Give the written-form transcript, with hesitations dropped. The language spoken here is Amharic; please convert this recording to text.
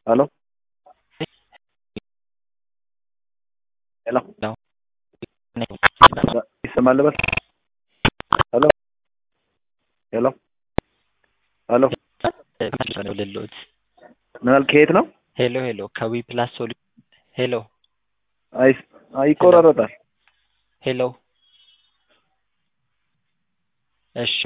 ሄሎ ሄሎ ይሰማል በል ሄሎ ሄሎ ሄሎ ልሎት ምን ከየት ነው? ሄሎ ሄሎ ከዊ ፕላስ ሄሎ ይቆራረጣል። ሄሎ እሺ